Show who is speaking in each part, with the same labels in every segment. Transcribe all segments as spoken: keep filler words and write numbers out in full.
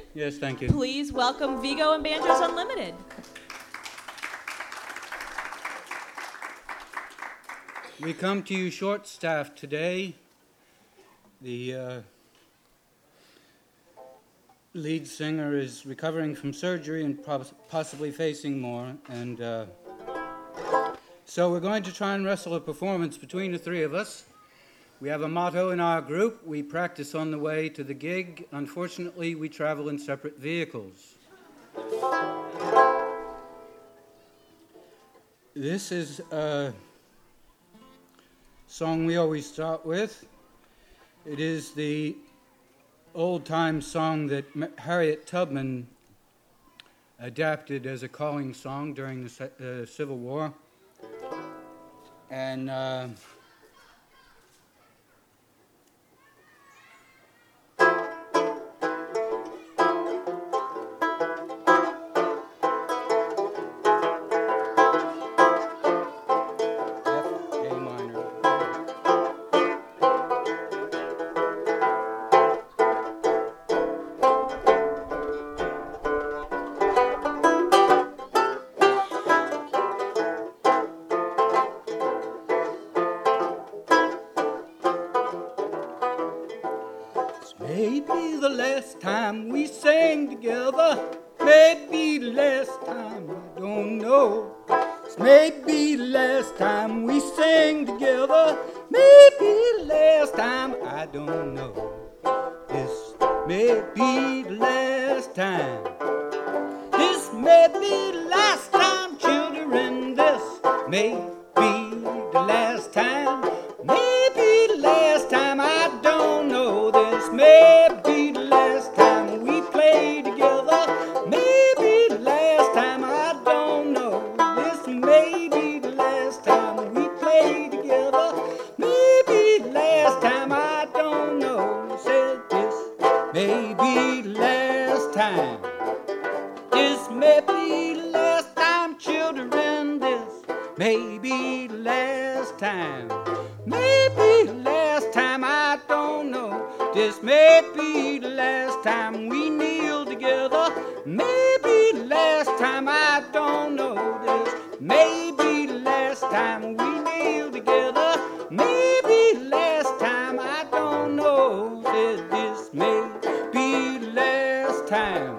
Speaker 1: Yes, thank you.
Speaker 2: Please welcome Vigo and Banjos Unlimited.
Speaker 1: We come to you short-staffed today. The uh, lead singer is recovering from surgery and prob- possibly facing more, and uh, so we're going to try and wrestle a performance between the three of us. We have a motto in our group: we practice on the way to the gig. Unfortunately, we travel in separate vehicles. This is a song we always start with. It is the old-time song that Harriet Tubman adapted as a calling song during the uh, Civil War. And uh, maybe the last time we sang together, maybe the last time, I don't know. This may be the last time we sang together, maybe the last time, I don't know. This may be the last time. This may be the last time, children, this may be the last time. Maybe the last time, I don't know. This may be the last time we play together. Maybe the last time, I don't know. This may be the last time we play together. Maybe the last time, I don't know. Said this may be the last time. This may be the last time, children. This may be the last time. Maybe the last time, I don't know. This may be the last time we kneel together. Maybe the last time, I don't know. This may be the last time we kneel together. Maybe the last time, I don't know. This may be the last time.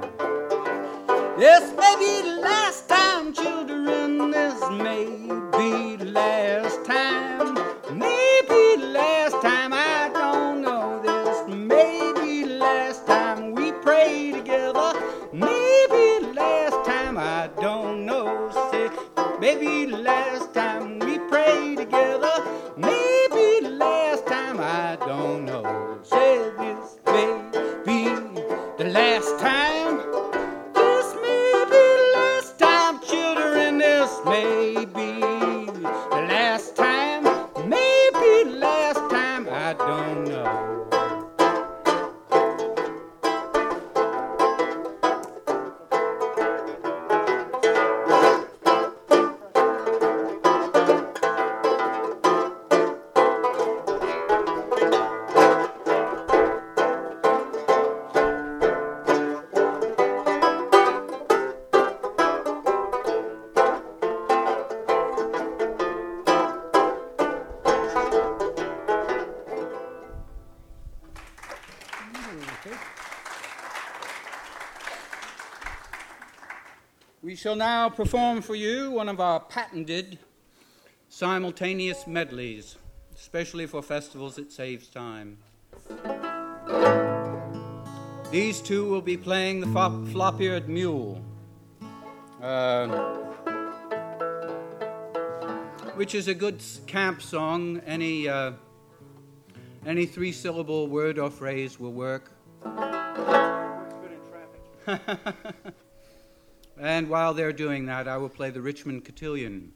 Speaker 1: This may be the last time, children. This may be the last time. Maybe the last time, I don't know. This may be the last time we pray together. Maybe the last time, I don't know. Say, maybe the last time we pray together. Maybe the last time, I don't know. Say, this may be the last time. This may be the last time, children. This may be the last time. Maybe the last time, I don't know. We shall now perform for you one of our patented simultaneous medleys, especially for festivals. It saves time. These two will be playing the flop- flop-eared mule, uh, which is a good camp song. Any uh, any three-syllable word or phrase will work.
Speaker 3: Works good in traffic.
Speaker 1: And while they're doing that, I will play the Richmond Cotillion.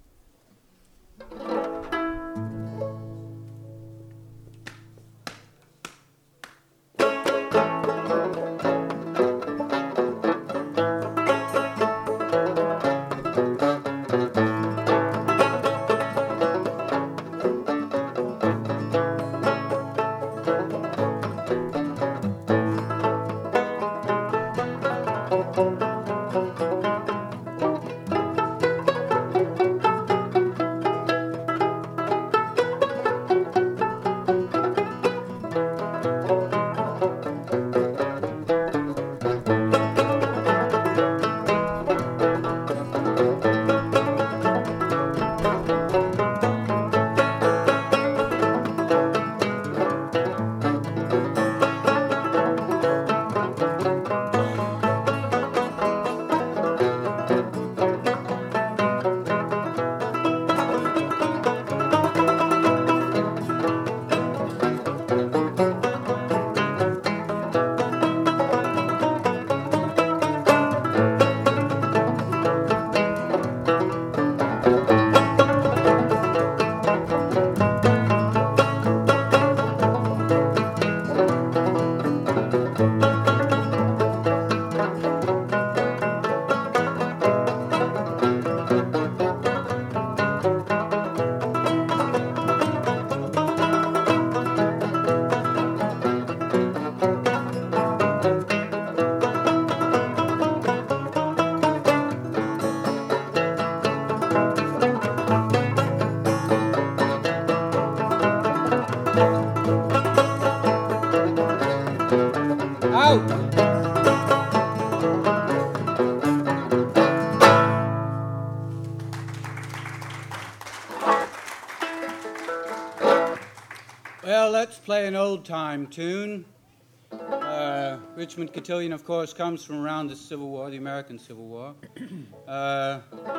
Speaker 1: Well, let's play an old-time tune. Uh, Richmond Cotillion, of course, comes from around the Civil War, the American Civil War. Uh,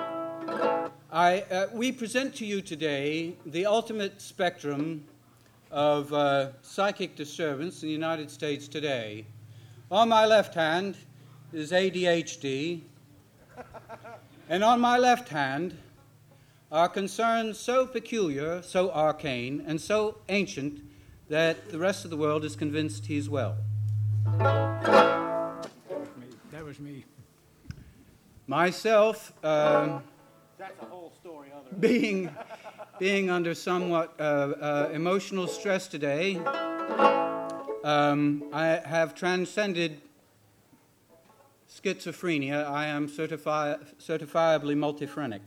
Speaker 1: I, uh, we present to you today the ultimate spectrum of uh, psychic disturbance in the United States today. On my left hand is A D H D, and on my left hand are concerns so peculiar, so arcane, and so ancient that the rest of the world is convinced he's well.
Speaker 3: That was me. That was me.
Speaker 1: Myself, uh,
Speaker 3: That's a whole story. Other.
Speaker 1: being, being under somewhat uh, uh, emotional stress today, um, I have transcended schizophrenia. I am certifi- certifiably multiphrenic.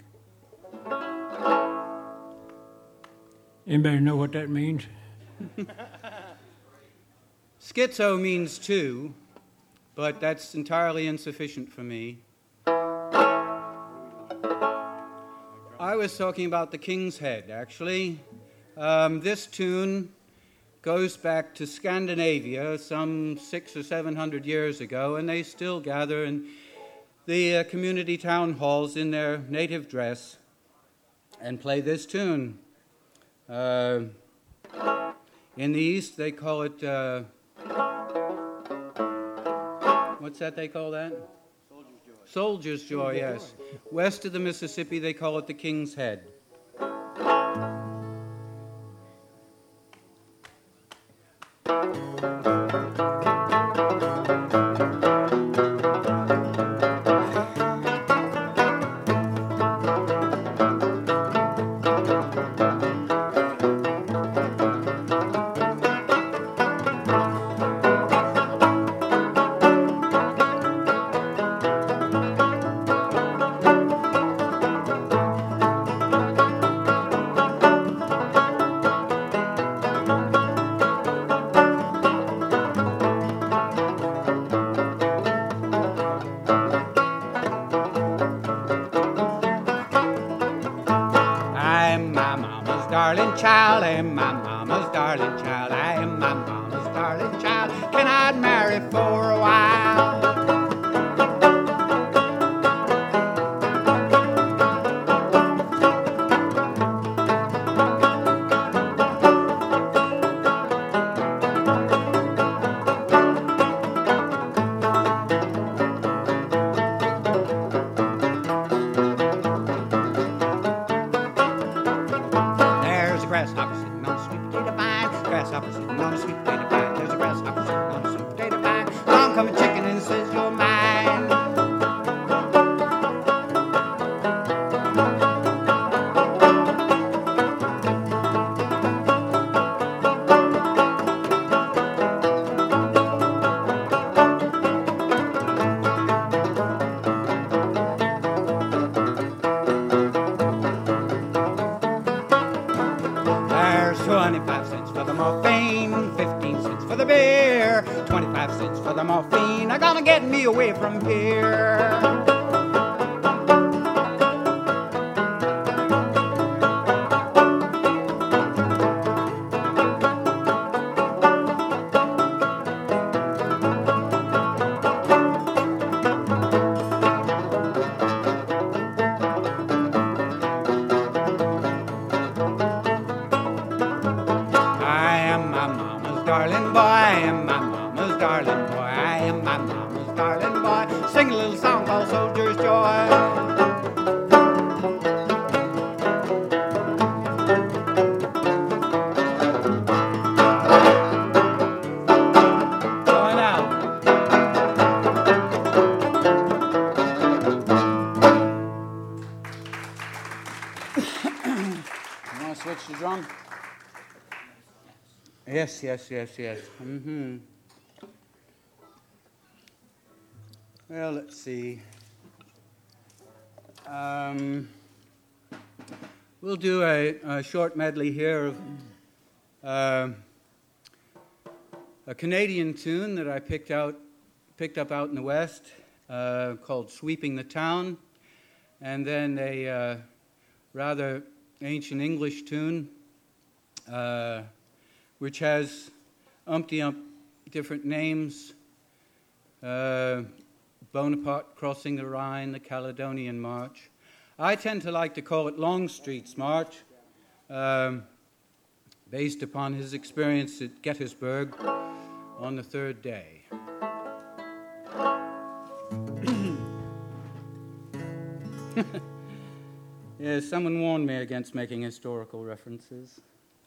Speaker 3: Anybody know what that means?
Speaker 1: Schizo means two, but that's entirely insufficient for me. I was talking about the King's Head, actually. Um, this tune goes back to Scandinavia some six or seven hundred years ago, and they still gather in the uh, community town halls in their native dress and play this tune. Uh, in the East, they call it, uh, what's that they call that?
Speaker 3: Soldier's Joy.
Speaker 1: Soldier's Joy, yes. West of the Mississippi, they call it the King's Head. Darling child, I am my mama's darling child. I am my mama's darling child. Can I marry for a while? gonna get me away from here. Darling boy, I am my mama's darling boy. I am my mama's darling boy. Sing a little song called Soldier's Joy. Going out. You want to switch the drum? Yes, yes, yes, yes. Mm-hmm. Well, let's see. Um, we'll do a, a short medley here of uh, a Canadian tune that I picked out, picked up out in the West, uh, called "Sweeping the Town," and then a uh, rather ancient English tune. Uh, which has umpty-ump different names, uh, Bonaparte crossing the Rhine, the Caledonian March. I tend to like to call it Longstreet's March, um, based upon his experience at Gettysburg on the third day. Yeah, someone warned me against making historical references.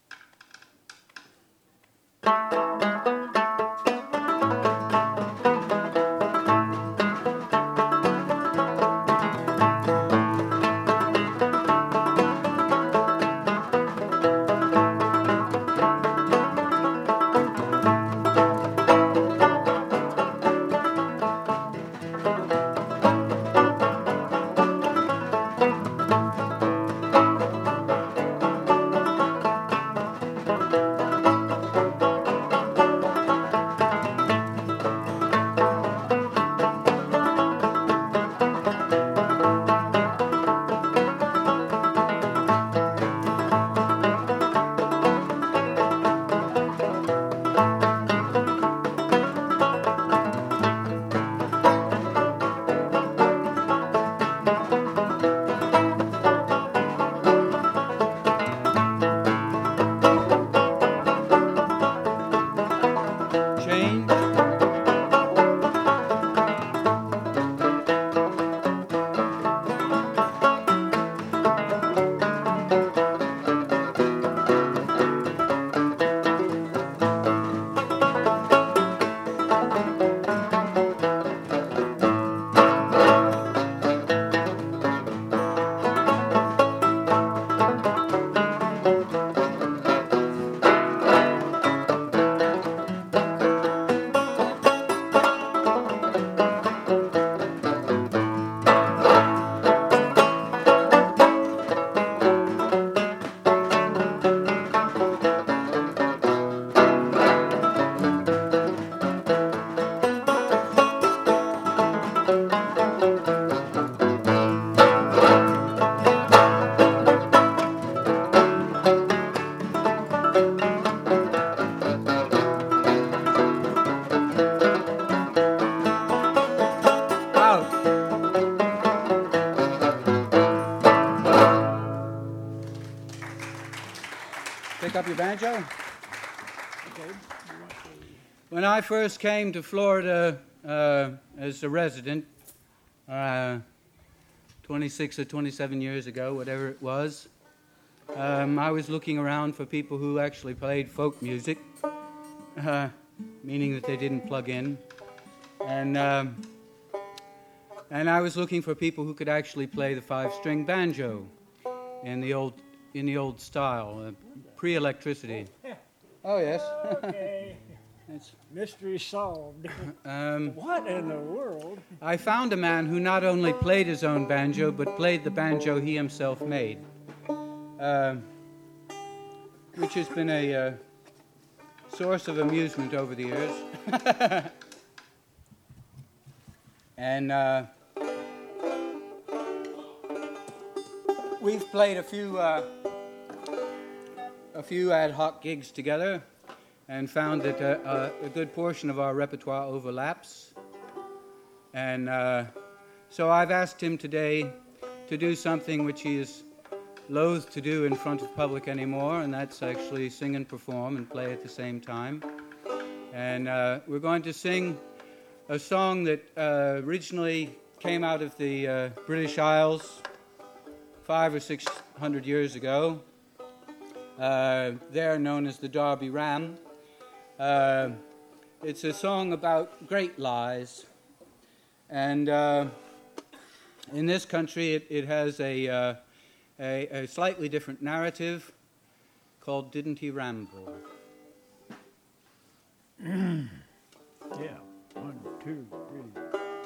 Speaker 1: Pick up your banjo.
Speaker 3: Okay.
Speaker 1: When I first came to Florida uh, as a resident, uh, twenty-six or twenty-seven years ago, whatever it was, um, I was looking around for people who actually played folk music, uh, meaning that they didn't plug in, and um, and I was looking for people who could actually play the five-string banjo in the old in the old style, uh, pre-electricity. Oh yes.
Speaker 3: Okay.
Speaker 1: It's,
Speaker 3: Mystery solved.
Speaker 1: um,
Speaker 3: What in the world?
Speaker 1: I found a man who not only played his own banjo, but played the banjo he himself made, uh, which has been a uh, source of amusement over the years. And uh, we've played a few uh, a few ad hoc gigs together and found that uh, uh, a good portion of our repertoire overlaps. And uh, so I've asked him today to do something which he is loath to do in front of public anymore, and that's actually sing and perform and play at the same time. And uh, we're going to sing a song that uh, originally came out of the uh, British Isles five or six hundred years ago. Uh, they're known as the Derby Ram. Uh, it's a song about great lies. And uh, in this country, it, it has a, uh, a, a slightly different narrative called Didn't He Ramble?
Speaker 3: Yeah. One, two, three.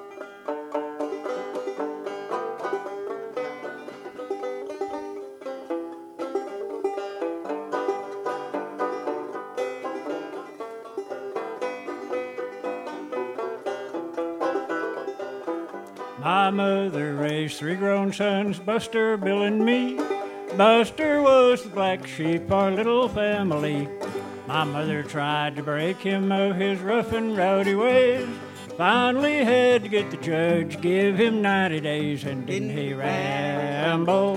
Speaker 3: My mother raised three grown sons, Buster, Bill, and me. Buster was the black sheep of our little family. My mother tried to break him of his rough and rowdy ways. Finally had to get the judge, give him ninety days, and didn't he ramble,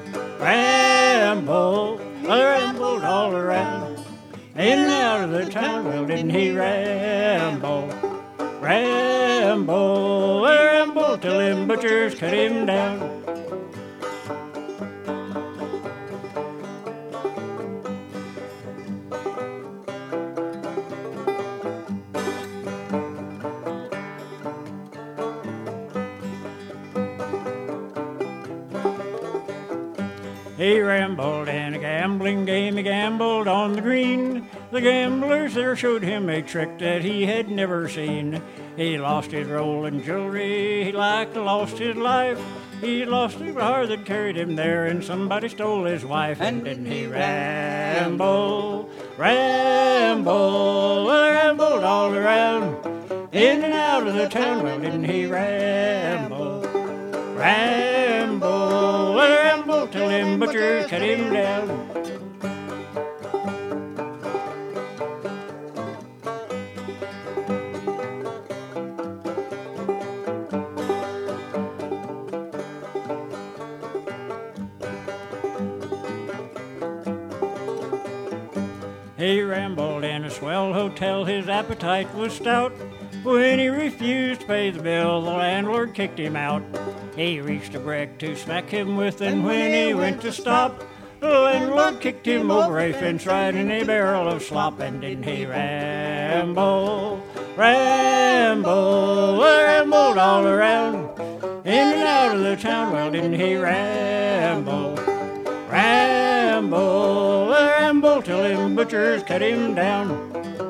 Speaker 3: ramble, rambled all around, in and out of the town. Well, didn't he ramble, ramble, ramble, till them butchers cut him down. He rambled in a gambling game, he gambled on the green. The gamblers there showed him a trick that he had never seen. He lost his rolling jewelry, he like lost his life. He lost the car that carried him there, and somebody stole his wife. And didn't he ramble, ramble, rambled all around, in and out of the town. Well, didn't he ramble, ramble, ramble, till them butchers cut him down. He rambled in a swell hotel, his appetite was stout. When he refused to pay the bill, the landlord kicked him out. He reached a brick to smack him with, and when he went to stop, the landlord kicked him over a fence right in a barrel of slop. And didn't he ramble, ramble, rambled all around, in and out of the town. Well, didn't he ramble, ramble, ramble, till them butchers cut him down.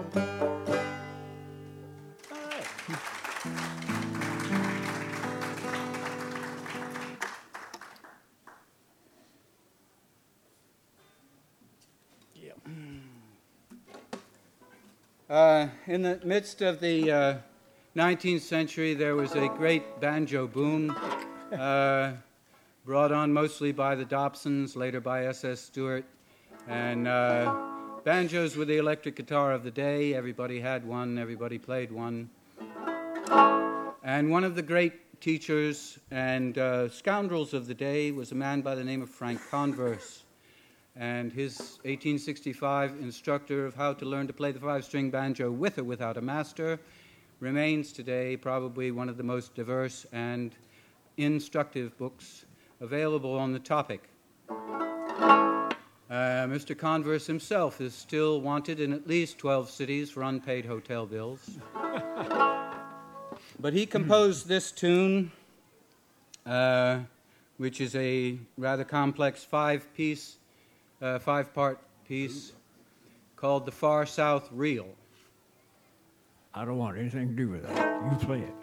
Speaker 1: Uh, in the midst of the uh, nineteenth century, there was a great banjo boom, uh, brought on mostly by the Dobsons, later by S S Stewart. And uh, banjos were the electric guitar of the day. Everybody had one, everybody played one. And one of the great teachers and uh, scoundrels of the day was a man by the name of Frank Converse. And his eighteen sixty-five instructor of how to learn to play the five-string banjo with or without a master remains today probably one of the most diverse and instructive books available on the topic. Uh, Mister Converse himself is still wanted in at least twelve cities for unpaid hotel bills. But he composed this tune, uh, which is a rather complex five-piece Uh, five-part piece called The Far South Reel.
Speaker 3: I don't want anything to do with that. You play it.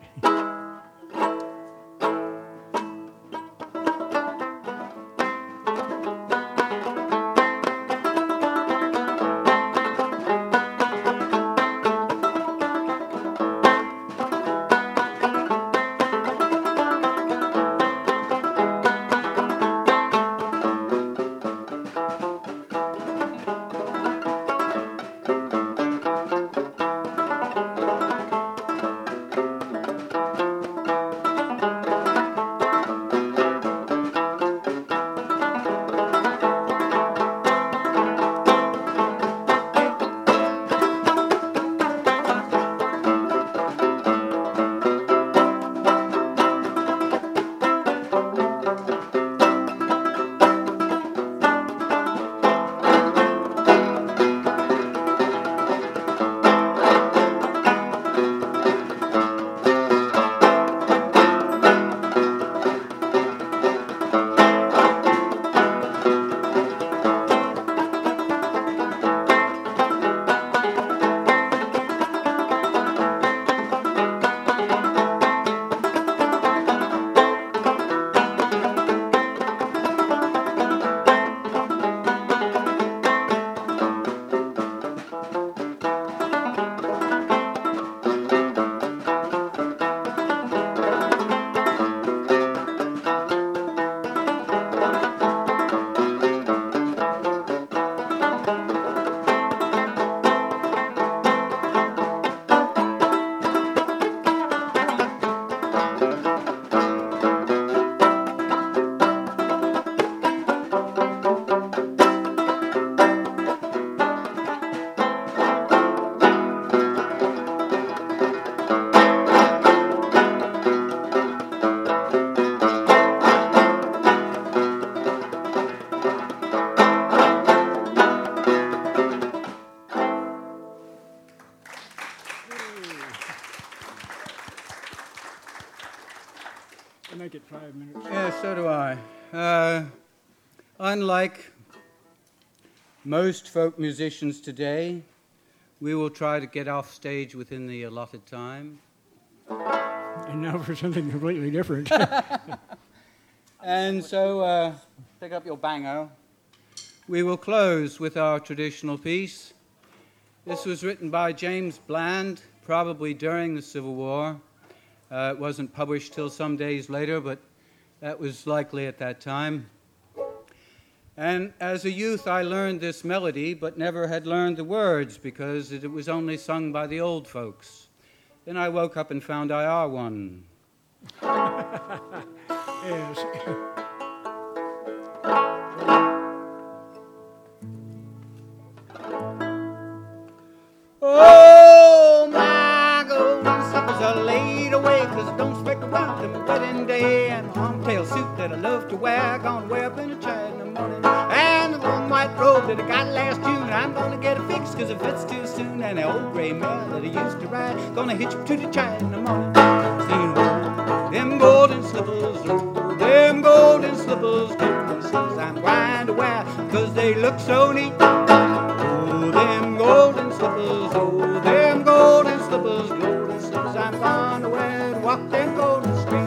Speaker 3: I make it five minutes.
Speaker 1: Yeah, so do I. Uh, unlike most folk musicians today, we will try to get off stage within the allotted time.
Speaker 3: And now for something completely different.
Speaker 1: And so, uh, pick up your bango. We will close with our traditional piece. This was written by James Bland, probably during the Civil War. Uh, it wasn't published till some days later, but that was likely at that time. And as a youth, I learned this melody, but never had learned the words because it was only sung by the old folks. Then I woke up and found I are one.
Speaker 3: Yes.
Speaker 1: Oh, my golden slippers are laid away, 'cause I don't expect to wear them wedding day. And the long-tail suit that I love to wear, gonna wear up in a chair in the morning. And the long white robe that I got last June, I'm gonna get it fixed 'cause it fits too soon. And the old gray mare that I used to ride, gonna hitch up to the chair in the morning. Singing, oh, them golden slippers, oh, them golden slippers, golden slippers I'm going to wear 'cause they look so neat. Oh, them golden slippers, oh, them golden slippers, golden slippers I'm going to wear to walk them golden streets.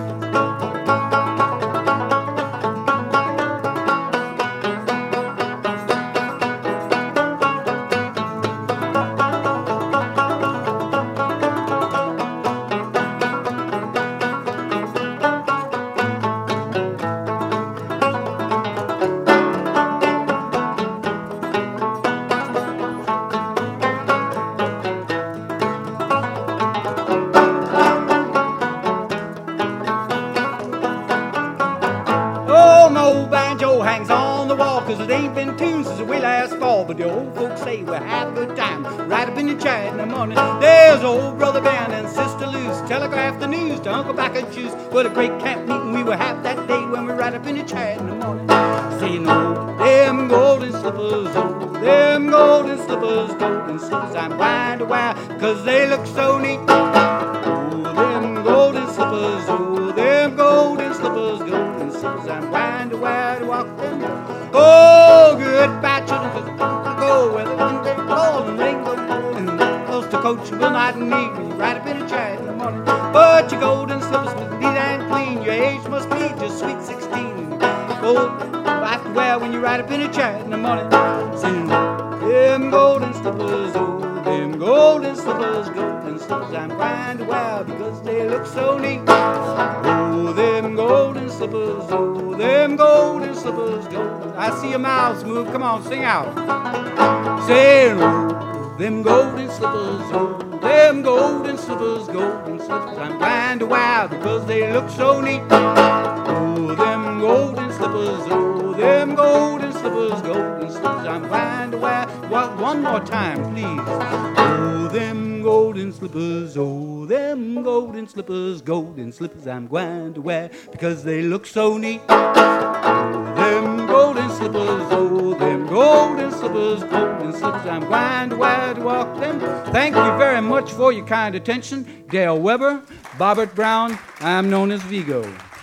Speaker 1: It ain't been tuned since we last fall, but the old folks say we'll have a good time right up in the chair in the morning. There's old Brother Ben and Sister Luce telegraph the news to Uncle Back and Juice. What a great camp meeting we will have that day when we ride up in the chair in the morning. Saying, oh, them golden slippers, oh, them golden slippers, golden slippers I'm going to wear 'cause they look so neat. Oh, them golden slippers, oh, them golden slippers, golden slippers I'm going to wear to walk them. Oh, goodbye, children, 'cause I go where the wind is cold and rain goes cold, and close to coach will not need me right up in a chair in the morning. But your golden slippers must be neat and clean. Your age must be just sweet sixteen. Gold I have to wear when you ride up in a chair in the morning. Sing them golden slippers, oh, them golden slippers, golden slippers I'm trying to wear because they look so neat. Oh, them golden slippers, oh, them golden slippers, golden. I see your mouths move. Come on, sing out. Say, oh, them golden slippers, oh, them golden slippers, golden slippers I'm trying to wear because they look so neat. Oh, them golden slippers, oh, them golden slippers, golden slippers I'm trying to wear. Well, one more time, please. Oh, them golden slippers, oh, them golden slippers, golden slippers I'm going to wear because they look so neat. Oh, them golden slippers, oh, them golden slippers, golden slippers I'm going to wear to walk them. Thank you very much for your kind attention. Dale Weber, Bobbert Brown, I'm known as Vigo.